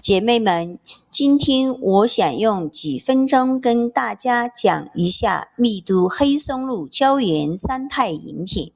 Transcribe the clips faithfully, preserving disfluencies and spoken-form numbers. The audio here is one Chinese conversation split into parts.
姐妹们，今天我想用几分钟跟大家讲一下密度黑松露胶原三肽饮品。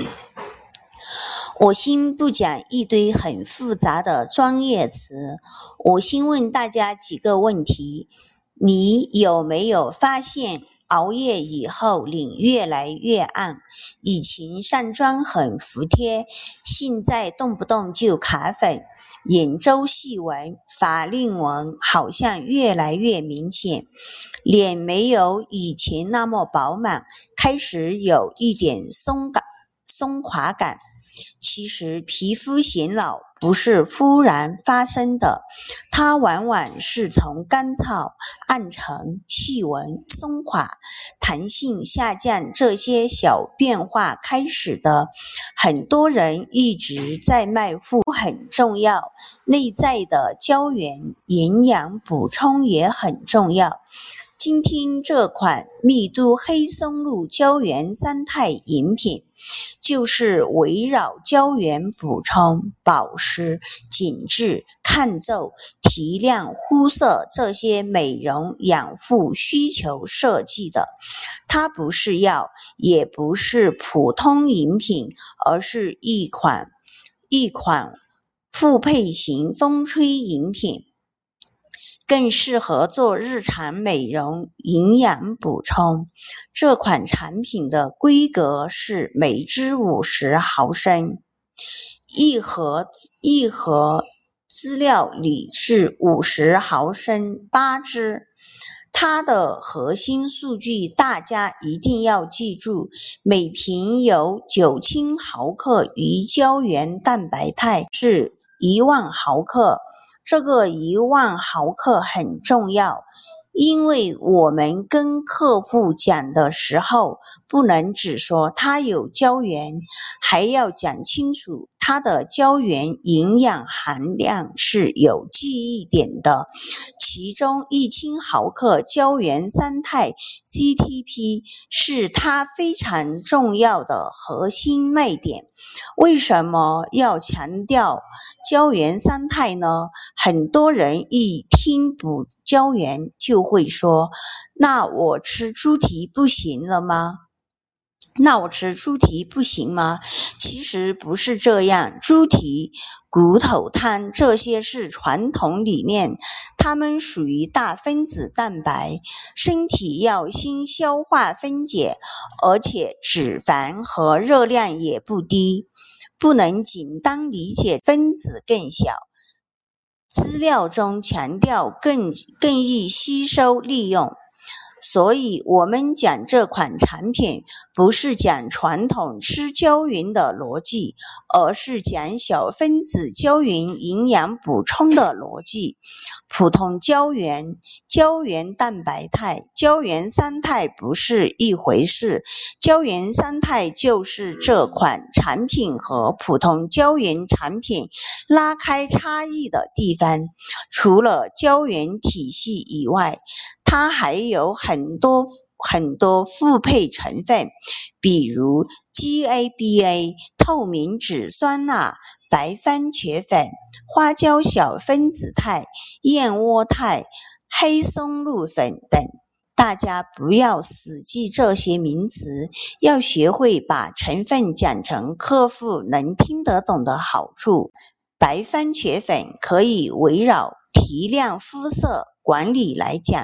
我先不讲一堆很复杂的专业词，我先问大家几个问题：你有没有发现熬夜以后脸越来越暗？以前上妆很服帖，现在动不动就卡粉，眼周细纹、法令纹好像越来越明显，脸没有以前那么饱满，开始有一点松感、松垮感。其实皮肤显老不是忽然发生的，它往往是从干燥、暗沉、细纹、松垮、弹性下降这些小变化开始的。很多人一直在卖护很重要，内在的胶原营养补充也很重要。今天这款密度黑松露胶原三肽饮品就是围绕胶原补充、保湿、紧致、抗皱、提亮、肤色这些美容养护需求设计的。它不是药，也不是普通饮品，而是一款一款复配型风吹饮品，更适合做日常美容营养补充。这款产品的规格是每支五十毫升，一盒一盒资料里是五十毫升八支。它的核心数据大家一定要记住，每瓶有九千毫克鱼胶原蛋白肽是一万毫克。这个一万毫克很重要，因为我们跟客户讲的时候，不能只说它有胶原，还要讲清楚它的胶原营养含量是有记忆点的。其中一千毫克胶原三肽 C T P 是它非常重要的核心卖点。为什么要强调胶原三肽呢？很多人一听补胶原就会说，那我吃猪蹄不行了吗？那我吃猪蹄不行吗？其实不是这样，猪蹄、骨头汤这些是传统理念，它们属于大分子蛋白，身体要先消化分解，而且脂肪和热量也不低，不能简单理解分子更小。资料中强调更更易吸收利用。所以我们讲这款产品不是讲传统吃胶原的逻辑，而是讲小分子胶原营养补充的逻辑。普通胶原、胶原蛋白肽、胶原三肽不是一回事，胶原三肽就是这款产品和普通胶原产品拉开差异的地方。除了胶原体系以外，它还有很多很多复配成分，比如 G A B A、透明质酸钠、白番茄粉、花椒小分子肽、燕窝肽、黑松露粉等。大家不要死记这些名词，要学会把成分讲成客户能听得懂的好处。白番茄粉可以围绕提亮肤色管理来讲，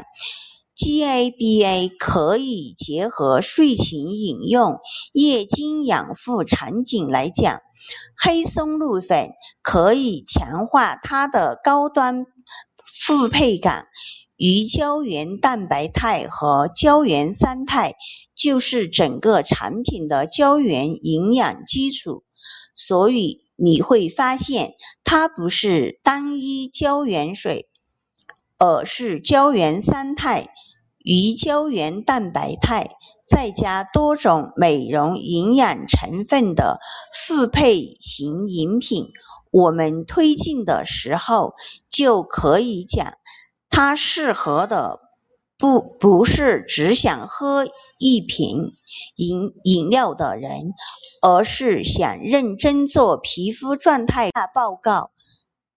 G A B A 可以结合睡前饮用、夜间养护场景来讲，黑松露粉可以强化它的高端复配感。鱼胶原蛋白肽和胶原三肽就是整个产品的胶原营养基础，所以你会发现它不是单一胶原水，而是胶原三肽、鱼胶原蛋白肽，再加多种美容营养成分的复配型饮品。我们推进的时候就可以讲，它适合的不不是只想喝一瓶饮饮料的人，而是想认真做皮肤状态报告，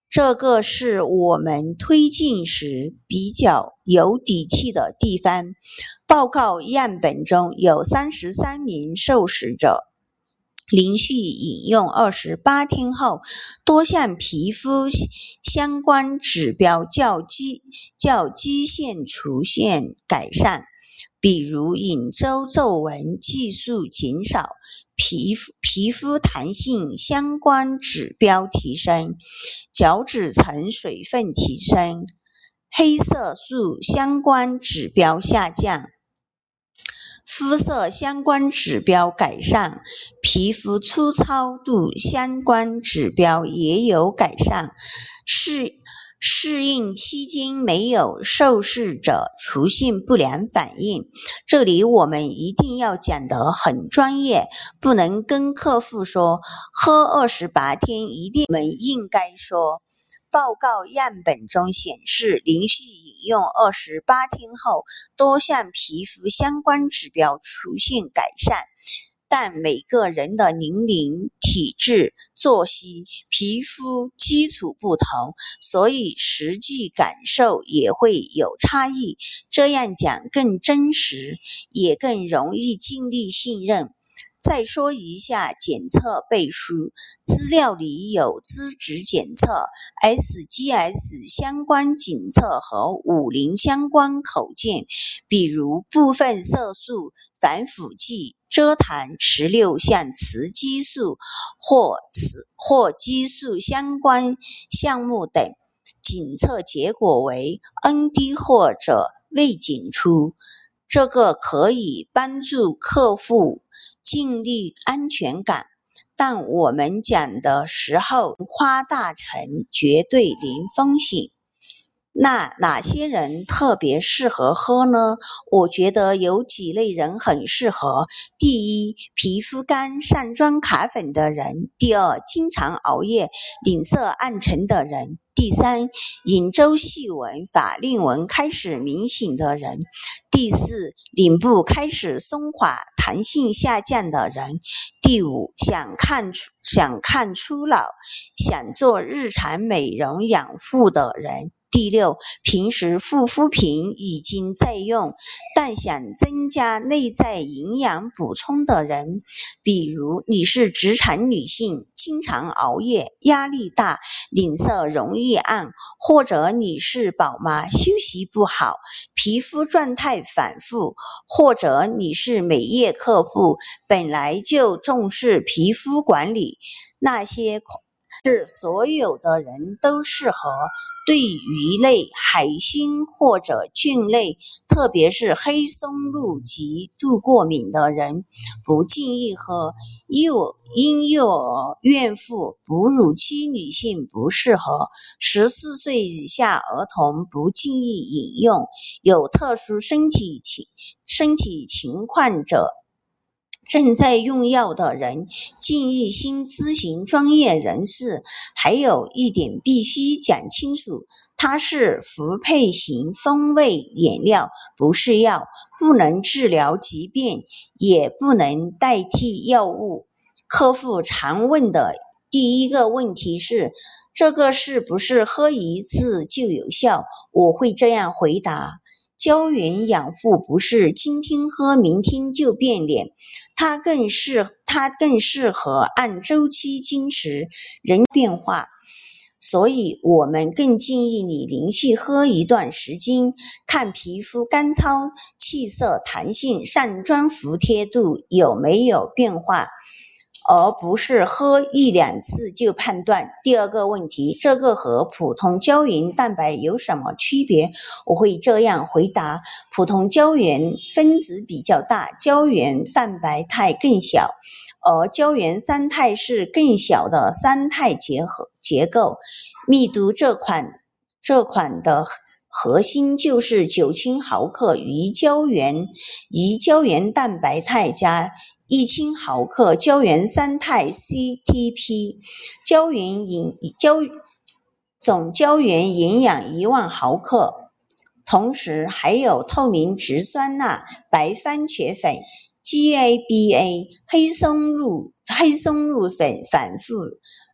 这个是我们推进时比较有底气的地方。报告样本中有三十三名受试者连续饮用二十八天后，多项皮肤相关指标较基较基线出现改善，比如隐周皱纹计数减少，皮肤皮肤弹性相关指标提升，角质层水分提升，黑色素相关指标下降，肤色相关指标改善，皮肤粗糙度相关指标也有改善。适适应期间没有受试者出现不良反应。这里我们一定要讲得很专业，不能跟客户说喝二十八天一定，我们应该说报告样本中显示，连续饮用二十八天后，多项皮肤相关指标出现改善。但每个人的年龄、体质、作息、皮肤基础不同，所以实际感受也会有差异。这样讲更真实，也更容易建立信任。再说一下检测背书，资料里有资质检测、S G S 相关检测和五零相关口径，比如部分色素、防腐剂、蔗糖、十六项雌激素或雌或激素相关项目等，检测结果为 N D 或者未检出。这个可以帮助客户建立安全感，但我们讲的时候夸大成绝对零风险。那哪些人特别适合喝呢？我觉得有几类人很适合。第一，皮肤干、上妆卡粉的人；第二，经常熬夜、脸色暗沉的人；第三，眼周细纹、法令纹开始明显的人；第四，脸部开始松垮、弹性下降的人；第五，想看出想看初老、想做日常美容养护的人；第六，平时护肤品已经在用，但想增加内在营养补充的人，比如你是职场女性，经常熬夜，压力大，脸色容易暗，或者你是宝妈，休息不好，皮肤状态反复，或者你是美业客户，本来就重视皮肤管理，那些是所有的人都适合。对鱼类、海鲜或者菌类，特别是黑松露及度过敏的人，不建议喝。幼婴幼儿、孕妇、哺乳期女性不适合，十四岁以下儿童不建议饮用，有特殊身体情身体情况者，正在用药的人建议先咨询专业人士。还有一点必须讲清楚，它是辅配型风味饮料，不是药，不能治疗疾病，也不能代替药物。客户常问的第一个问题是，这个是不是喝一次就有效？我会这样回答，胶原养护不是今天喝明天就变脸，它更适它更适合按周期经时人变化，所以我们更建议你连续喝一段时间，看皮肤干燥、气色、弹性、上妆服帖度有没有变化，而不是喝一两次就判断。第二个问题，这个和普通胶原蛋白有什么区别？我会这样回答，普通胶原分子比较大，胶原蛋白态更小，而胶原三肽是更小的三肽结合结构。密度这款这款的核心就是九千毫克鱼胶原鱼胶原蛋白肽加一千毫克胶原三肽 C T P， 胶原营胶总胶原营养一万毫克，同时还有透明质酸钠、白番茄粉、G A B A、黑松露黑松露粉反复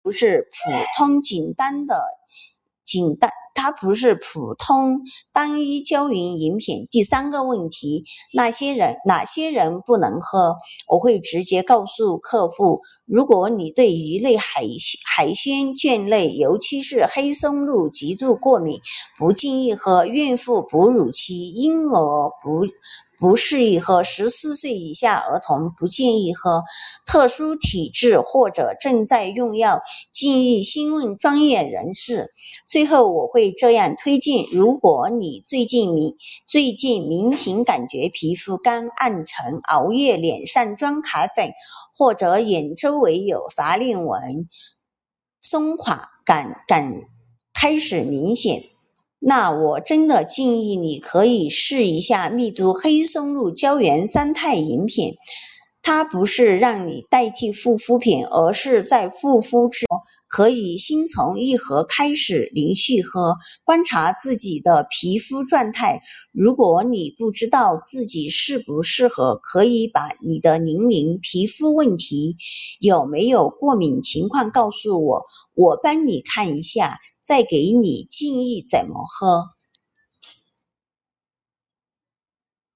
不是普通简单的简单，它不是普通单一胶原饮品。第三个问题，那些人哪些人不能喝？我会直接告诉客户，如果你对鱼类、海海鲜、菌类，尤其是黑松露极度过敏，不建议喝；孕妇、哺乳期、婴儿不不适宜喝，十四岁以下儿童不建议喝，特殊体质或者正在用药，建议询问专业人士。最后我会这样推荐，如果你最近明最近明显感觉皮肤干、暗沉、熬夜、脸上妆卡粉，或者眼周围有法令纹、松垮感感开始明显，那我真的建议你可以试一下密度黑松露胶原三肽饮品。它不是让你代替护肤品，而是在护肤之后可以先从一盒开始连续喝，观察自己的皮肤状态。如果你不知道自己适不适合，可以把你的年龄、皮肤问题、有没有过敏情况告诉我，我帮你看一下，再给你建议怎么喝。